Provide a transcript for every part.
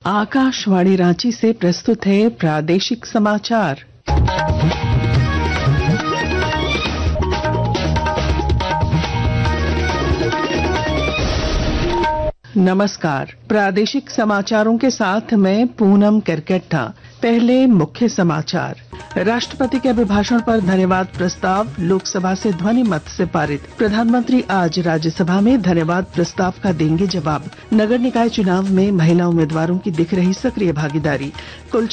आकाशवाणी रांची से प्रस्तुत है प्रादेशिक समाचार। नमस्कार, प्रादेशिक समाचारों के साथ मैं पूनम करकेट्टा। पहले मुख्य समाचार। राष्ट्रपति के अभिभाषण पर धन्यवाद प्रस्ताव लोकसभा से ध्वनि मत से पारित। प्रधानमंत्री आज राज्यसभा में धन्यवाद प्रस्ताव का देंगे जवाब। नगर निकाय चुनाव में महिला उम्मीदवारों की दिख रही सक्रिय भागीदारी। कुल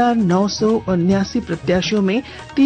6,979 प्रत्याशियों में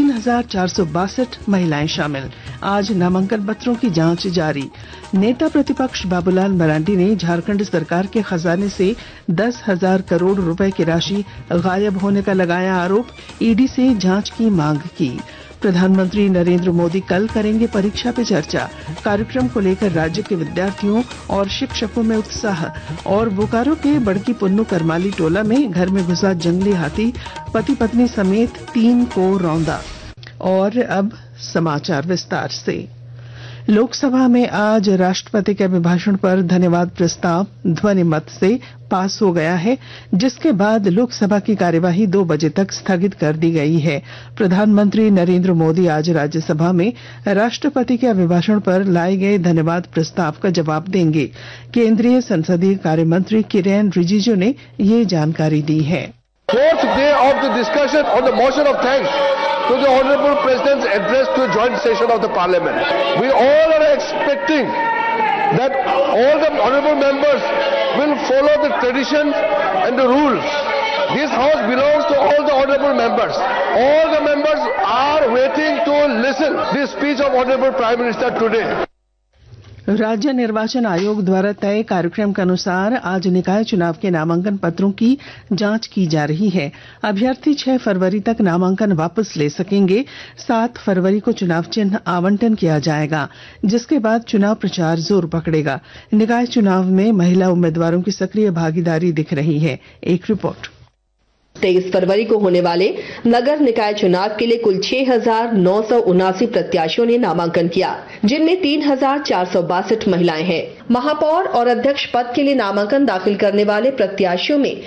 3,462 महिलाएं शामिल। आज नामांकन पत्रों की जांच जारी। नेता प्रतिपक्ष बाबूलाल मरांडी ने झारखंड सरकार के खजाने से 10,000 करोड़ रुपए की राशि गायब होने का लगाया आरोप। ईडी से जांच की मांग की। प्रधानमंत्री नरेंद्र मोदी कल करेंगे परीक्षा पे चर्चा। कार्यक्रम को लेकर राज्य के विद्यार्थियों और शिक्षकों में उत्साह। और बोकारो के बड़की पुन्नू करमाली टोला में घर में घुसा जंगली हाथी, पति पत्नी समेत 3 को रौंदा। और अब समाचार विस्तार से। लोकसभा में आज राष्ट्रपति के अभिभाषण पर धन्यवाद प्रस्ताव ध्वनि मत से पास हो गया है, जिसके बाद लोकसभा की कार्यवाही 2 बजे तक स्थगित कर दी गई है। प्रधानमंत्री नरेंद्र मोदी आज राज्यसभा में राष्ट्रपति के अभिभाषण पर लाए गए धन्यवाद प्रस्ताव का जवाब देंगे। केंद्रीय संसदीय कार्य मंत्री किरेन रिजिजू ने ये जानकारी दी है। Fourth day of the discussion on the motion of thanks to the Honorable President's address to a joint session of the Parliament. We all are expecting that all the honorable members will follow the traditions and the rules. This house belongs to all the honorable members. All the members are waiting to listen the speech of Honorable Prime Minister today. राज्य निर्वाचन आयोग द्वारा तय कार्यक्रम के अनुसार आज निकाय चुनाव के नामांकन पत्रों की जांच की जा रही है। अभ्यर्थी 6 फरवरी तक नामांकन वापस ले सकेंगे। 7 फरवरी को चुनाव चिन्ह आवंटन किया जाएगा, जिसके बाद चुनाव प्रचार जोर पकड़ेगा। निकाय चुनाव में महिला उम्मीदवारों की सक्रिय भागीदारी दिख रही है। एक रिपोर्ट। 23 फरवरी को होने वाले नगर निकाय चुनाव के लिए कुल 6,979 प्रत्याशियों ने नामांकन किया, जिनमें 3,462 महिलाएं हैं। महापौर और अध्यक्ष पद के लिए नामांकन दाखिल करने वाले प्रत्याशियों में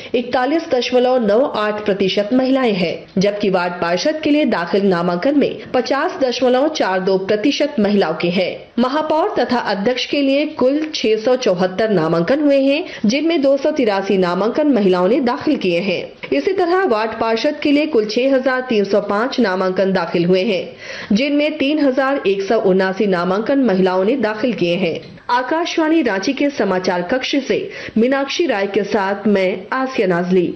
41.98% महिलाएं हैं, जबकि वार्ड पार्षद के लिए दाखिल नामांकन में 50.42% महिलाओं के हैं। महापौर तथा अध्यक्ष के लिए कुल 674 नामांकन हुए हैं, जिनमें 283 नामांकन महिलाओं ने दाखिल किए हैं। इसी तरह वार्ड पार्षद के लिए कुल 6,305 नामांकन दाखिल हुए हैं, जिनमें 3,179 नामांकन महिलाओं ने दाखिल किए हैं। आकाशवाणी रांची के समाचार कक्ष से मीनाक्षी राय के साथ मैं आसिया नाजली।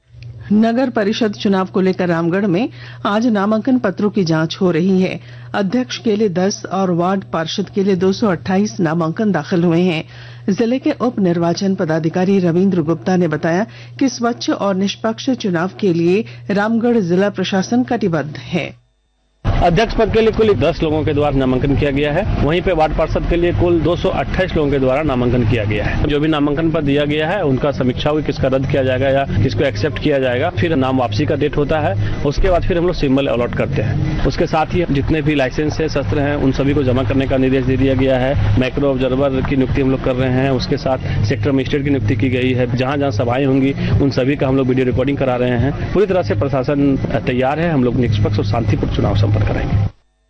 नगर परिषद चुनाव को लेकर रामगढ़ में आज नामांकन पत्रों की जांच हो रही है। अध्यक्ष के लिए 10 और वार्ड पार्षद के लिए 228 नामांकन दाखिल हुए हैं। जिले के उप निर्वाचन पदाधिकारी रविंद्र गुप्ता ने बताया कि स्वच्छ और निष्पक्ष चुनाव के लिए रामगढ़ जिला प्रशासन कटिबद्ध है। अध्यक्ष पद के लिए कुल 10 लोगों के द्वारा नामांकन किया गया है। वहीं पे वार्ड पार्षद के लिए कुल 228 लोगों के द्वारा नामांकन किया गया है। जो भी नामांकन पद दिया गया है उनका समीक्षा हुई, किसका रद्द किया जाएगा या किसको एक्सेप्ट किया जाएगा। फिर नाम वापसी का डेट होता है। उसके बाद फिर हम लोग सिंबल अलॉट करते हैं। उसके साथ ही जितने भी लाइसेंस है, शस्त्र हैं, उन सभी को जमा करने का निर्देश दे दिया गया है। माइक्रो ऑब्जर्वर की नियुक्ति हम लोग कर रहे हैं। उसके साथ सेक्टर मजिस्ट्रेट की नियुक्ति की गई है। जहां जहां सभाएं होंगी उन सभी का हम लोग वीडियो रिकॉर्डिंग करा रहे हैं। पूरी तरह से प्रशासन तैयार है। हम लोग निष्पक्ष और शांतिपूर्ण चुनाव संपन्न कराएंगे।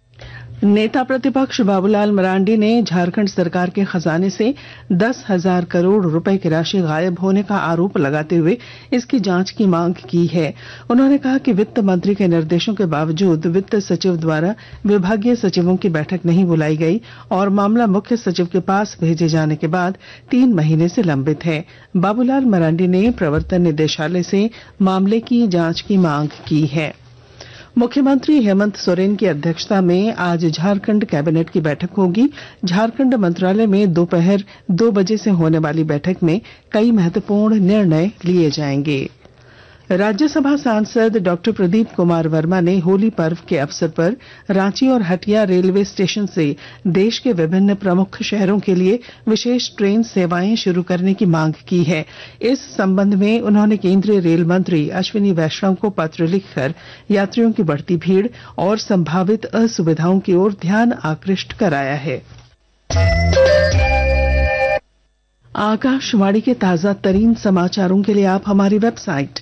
नेता प्रतिपक्ष बाबूलाल मरांडी ने झारखंड सरकार के खजाने से 10,000 करोड़ रुपए की राशि गायब होने का आरोप लगाते हुए इसकी जांच की मांग की है। उन्होंने कहा कि वित्त मंत्री के निर्देशों के बावजूद वित्त सचिव द्वारा विभागीय सचिवों की बैठक नहीं बुलाई गई और मामला मुख्य सचिव के पास भेजे जाने के बाद 3 महीने से लंबित है। बाबूलाल मरांडी ने प्रवर्तन निदेशालय से मामले की जांच की मांग की है। मुख्यमंत्री हेमंत सोरेन की अध्यक्षता में आज झारखंड कैबिनेट की बैठक होगी। झारखंड मंत्रालय में दोपहर 2 बजे से होने वाली बैठक में कई महत्वपूर्ण निर्णय लिए जाएंगे। राज्यसभा सांसद डॉक्टर प्रदीप कुमार वर्मा ने होली पर्व के अवसर पर रांची और हटिया रेलवे स्टेशन से देश के विभिन्न प्रमुख शहरों के लिए विशेष ट्रेन सेवाएं शुरू करने की मांग की है। इस संबंध में उन्होंने केंद्रीय रेल मंत्री अश्विनी वैष्णव को पत्र लिखकर यात्रियों की बढ़ती भीड़ और संभावित असुविधाओं की ओर ध्यान आकृष्ट कराया है। आकाशवाणी के ताजा तरीन समाचारों के लिए आप हमारी वेबसाइट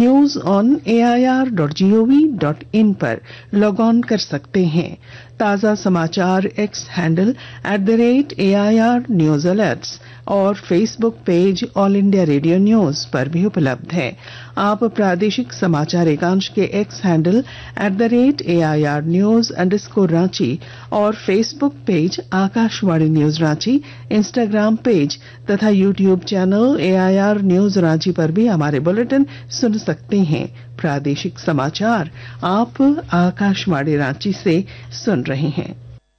news.on.air.gov.in पर लॉग ऑन कर सकते हैं। ताजा समाचार X handle @AIR news alerts और Facebook page all India radio news पर भी उपलब्ध है। आप प्रादेशिक समाचार एकांश के एक्स हैंडल @AIR न्यूज_रांची और Facebook page Akashvani news Ranchi, Instagram page तथा YouTube channel AIR news Ranchi पर भी हमारे बुलेटिन सुन सकते हैं। प्रादेशिक समाचार आप आकाशवाणी रांची से सुन रहे हैं।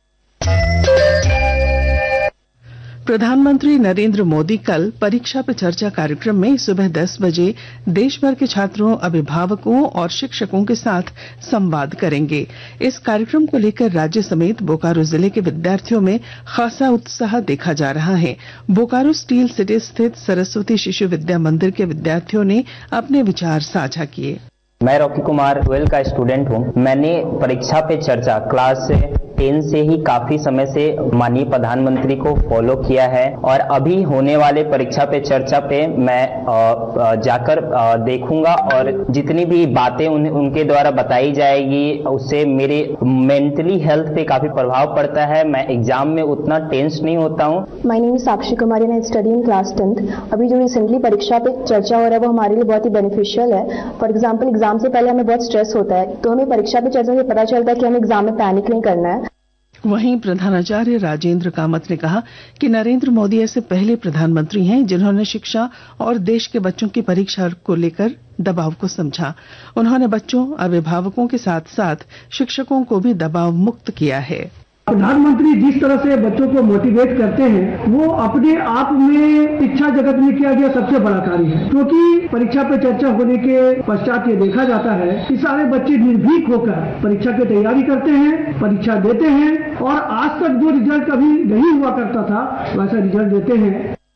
प्रधानमंत्री नरेंद्र मोदी कल परीक्षा पे चर्चा कार्यक्रम में सुबह 10 बजे देश भर के छात्रों, अभिभावकों और शिक्षकों के साथ संवाद करेंगे। इस कार्यक्रम को लेकर राज्य समेत बोकारो जिले के विद्यार्थियों में खासा उत्साह देखा जा रहा है। बोकारो स्टील सिटी स्थित सरस्वती शिशु विद्या मंदिर के विद्यार्थियों ने अपने विचार साझा किए। मैं रॉकी कुमार 12 का स्टूडेंट हूँ। मैंने परीक्षा पे चर्चा क्लास 10 से ही काफी समय से माननीय प्रधानमंत्री को फॉलो किया है और अभी होने वाले परीक्षा पे चर्चा पे मैं जाकर देखूंगा और जितनी भी बातें उनके द्वारा बताई जाएगी उससे मेरे मेंटली हेल्थ पे काफी प्रभाव पड़ता है। मैं एग्जाम में उतना टेंस नहीं होता हूँ। My name is Sakshi Kumari and I study in class 10th। अभी जो रिसेंटली परीक्षा पे चर्चा हो रहा है वो हमारे लिए बहुत ही बेनिफिशियल है। फॉर एग्जाम्पल एग्जाम से पहले हमें बहुत स्ट्रेस होता है, तो हमें परीक्षा पे चर्चा से पता चलता है कि हमें एग्जाम में पैनिक नहीं करना है। वहीं प्रधानाचार्य राजेंद्र कामत ने कहा कि नरेंद्र मोदी ऐसे पहले प्रधानमंत्री हैं जिन्होंने शिक्षा और देश के बच्चों की परीक्षा को लेकर दबाव को समझा। उन्होंने बच्चों, अभिभावकों के साथ साथ शिक्षकों को भी दबाव मुक्त किया है। प्रधानमंत्री जिस तरह से बच्चों को मोटिवेट करते हैं वो अपने आप में शिक्षा जगत में किया गया सबसे बड़ा कार्य है, क्योंकि परीक्षा पे चर्चा होने के पश्चात ये देखा जाता है कि सारे बच्चे निर्भीक होकर परीक्षा की तैयारी करते हैं, परीक्षा देते हैं और आज तक जो रिजल्ट कभी नहीं हुआ करता था वैसा रिजल्ट देते हैं।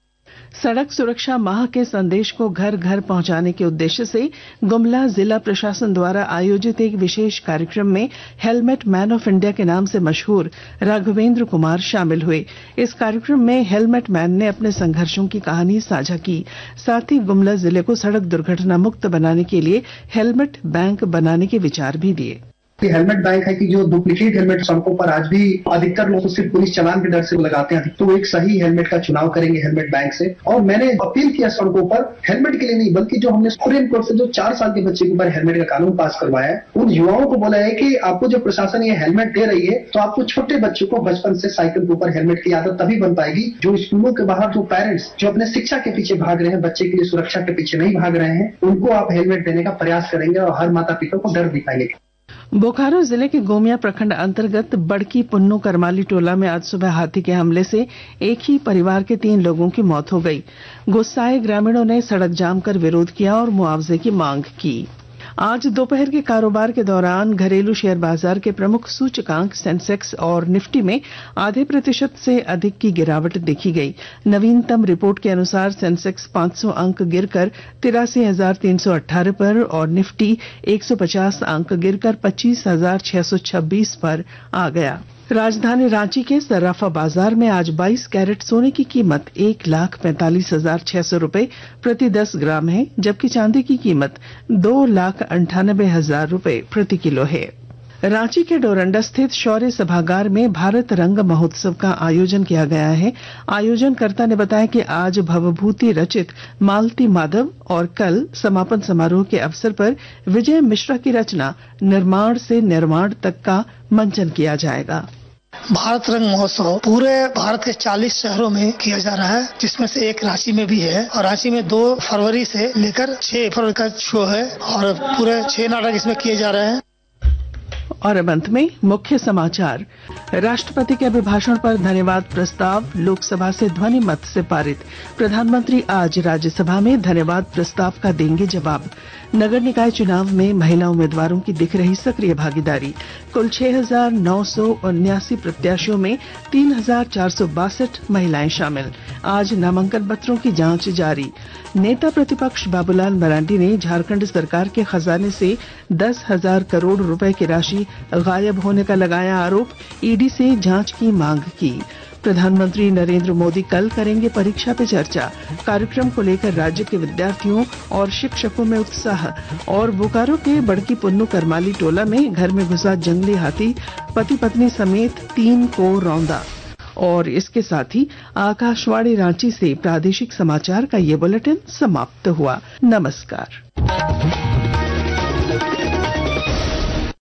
सड़क सुरक्षा माह के संदेश को घर घर पहुंचाने के उद्देश्य से गुमला जिला प्रशासन द्वारा आयोजित एक विशेष कार्यक्रम में हेलमेट मैन ऑफ इंडिया के नाम से मशहूर राघवेंद्र कुमार शामिल हुए। इस कार्यक्रम में हेलमेट मैन ने अपने संघर्षों की कहानी साझा की। साथ ही गुमला जिले को सड़क दुर्घटना मुक्त बनाने के लिए हेलमेट बैंक बनाने के विचार भी दिए। हेलमेट बैंक है कि जो डुप्लीकेट हेलमेट सड़कों पर आज भी अधिकतर लोग सिर्फ पुलिस चालान के डर से लगाते हैं, तो एक सही हेलमेट का चुनाव करेंगे हेलमेट बैंक से। और मैंने अपील किया सड़कों पर हेलमेट के लिए नहीं बल्कि जो हमने सुप्रीम कोर्ट से जो 4 साल के बच्चे के ऊपर हेलमेट का कानून पास करवाया है, उन युवाओं को बोला है कि आपको जो प्रशासन ये हेलमेट दे रही है तो आपको छोटे बच्चों को बचपन से साइकिल के ऊपर हेलमेट की आदत तभी बन पाएगी। जो स्कूलों के बाहर जो पेरेंट्स जो अपने शिक्षा के पीछे भाग रहे हैं, बच्चे के लिए सुरक्षा के पीछे नहीं भाग रहे हैं, उनको आप हेलमेट देने का प्रयास करेंगे और हर माता पिता को डर दिखाएंगे। बोकारो जिले के गोमिया प्रखंड अंतर्गत बड़की पुन्नू करमाली टोला में आज सुबह हाथी के हमले से एक ही परिवार के 3 लोगों की मौत हो गई। गुस्साए ग्रामीणों ने सड़क जाम कर विरोध किया और मुआवजे की मांग की। आज दोपहर के कारोबार के दौरान घरेलू शेयर बाजार के प्रमुख सूचकांक सेंसेक्स और निफ्टी में %0.5% से अधिक की गिरावट देखी गई। नवीनतम रिपोर्ट के अनुसार सेंसेक्स 500 अंक गिरकर 83,318 पर और निफ्टी 150 अंक गिरकर 25,626 पर आ गया। राजधानी रांची के सर्राफा बाजार में आज 22 कैरेट सोने की कीमत 1,45,600 रुपए प्रति 10 ग्राम है, जबकि चांदी की कीमत 2,98,000 रुपए प्रति किलो है। रांची के डोरंडा स्थित शौर्य सभागार में भारत रंग महोत्सव का आयोजन किया गया है। आयोजनकर्ता ने बताया कि आज भवभूति रचित मालती माधव और कल समापन समारोह के अवसर पर विजय मिश्रा की रचना निर्माण से निर्माण तक का मंचन किया जाएगा। भारत रंग महोत्सव पूरे भारत के 40 शहरों में किया जा रहा है, जिसमें से एक रांची में भी है और रांची में 2 फरवरी से लेकर 6 फरवरी का शो है और पूरे 6 नाटक इसमें किए जा रहे हैं। और अब अंत में मुख्य समाचार। राष्ट्रपति के अभिभाषण पर धन्यवाद प्रस्ताव लोकसभा से ध्वनि मत से पारित। प्रधानमंत्री आज राज्यसभा में धन्यवाद प्रस्ताव का देंगे जवाब। नगर निकाय चुनाव में महिला उम्मीदवारों की दिख रही सक्रिय भागीदारी। कुल 6,979 प्रत्याशियों में 3,462 महिलाएं शामिल। आज नामांकन पत्रों की जांच जारी। नेता प्रतिपक्ष बाबूलाल मरांडी ने झारखंड सरकार के खजाने से 10,000 करोड़ रुपए की राशि गायब होने का लगाया आरोप। ईडी से जांच की मांग की। प्रधानमंत्री नरेंद्र मोदी कल करेंगे परीक्षा पे चर्चा। कार्यक्रम को लेकर राज्य के विद्यार्थियों और शिक्षकों में उत्साह। और बोकारो के बड़की पुन्नू करमाली टोला में घर में घुसा जंगली हाथी, पति पत्नी समेत 3 को रौंदा। और इसके साथ ही आकाशवाणी रांची से प्रादेशिक समाचार का ये बुलेटिन समाप्त हुआ। नमस्कार।